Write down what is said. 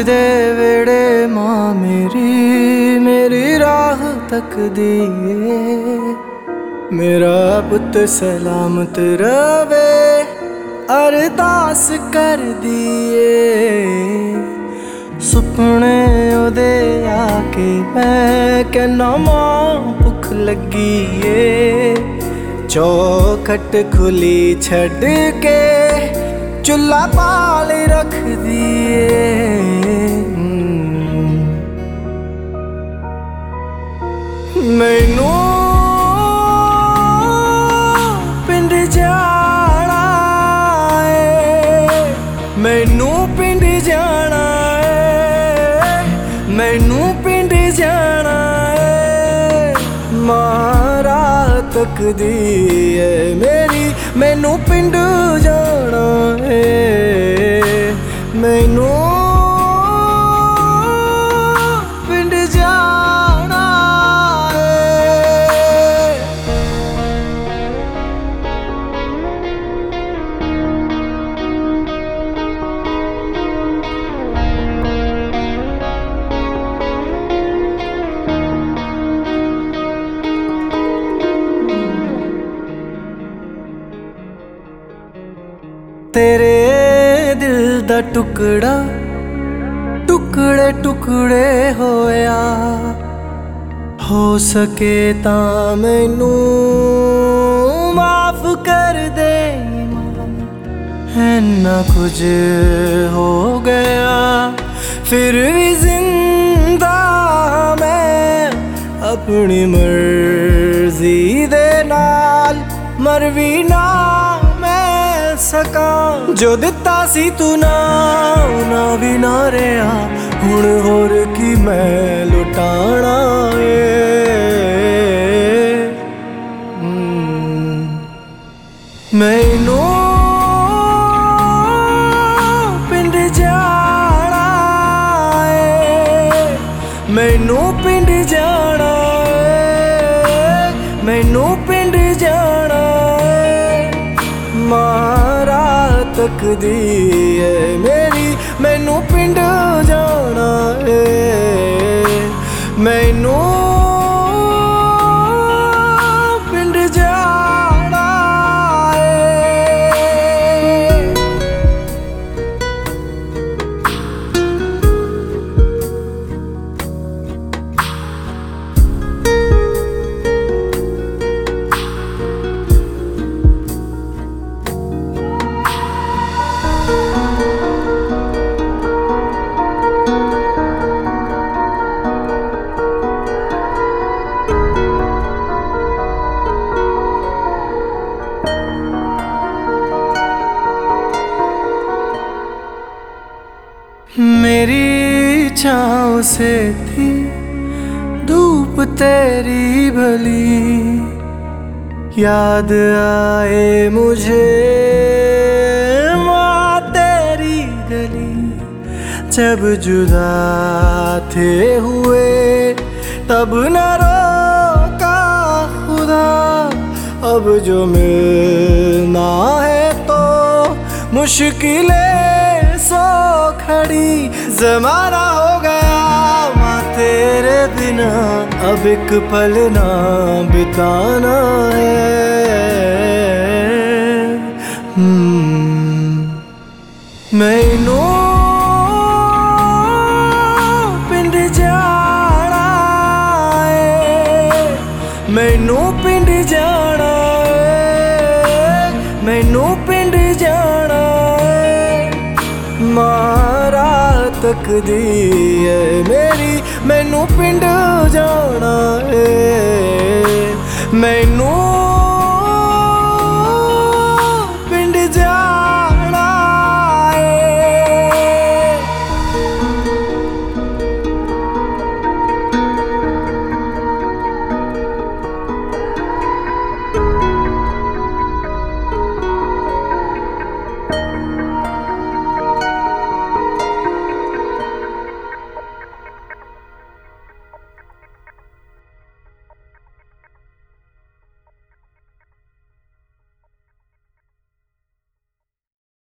दे वेड़े मां मेरी राह तक दिए। मेरा पुत सलामत रवे अरदास कर दिए। सुपने ओदे आके मैं कहना मां भुख लगी है। चौखट खुली छड़ के चुल्हा पाल रख दिए। मैनू पिंड जाना है, मैनू पिंड जाना है, मैनू पिंड जाना है। मारा तक दी है मेरी, मैनू पिंड जाना है। मैनू पिंड जाना है। तेरे दिल दा टुकड़ा टुकड़े टुकड़े होया। हो सके तां मैनू माफ कर दे। इन्ना कुछ हो गया फिर भी जिंदा मैं अपनी मर्जी दे नाल मर भी ना सका। जो दिता सी तू ना भी ना रहा, हुण होर की मैं लुटाना है। मैनू पिंड जाना है, मैनू पिंड जाना है, मैनू पिंड जाना है। मारा तक दी है मेरी, मैनू पिंड जाना है। मैनू पिंड जाना है। मेरी छाँव से थी धूप तेरी भली। याद आए मुझे माँ तेरी गली। जब जुदा थे हुए तब न रोका खुदा। अब जो मिलना है तो मुश्किलें सो खड़ी। ज़माना हो गया माँ तेरे बिना, अब एक पल ना बिताना है। मैनू पिंड जाना है, मैनू पिंड जाना है, मैनू पिंड जाना है। मारा तक दी है मेरी, मैनू पिंड जाना है। मैनू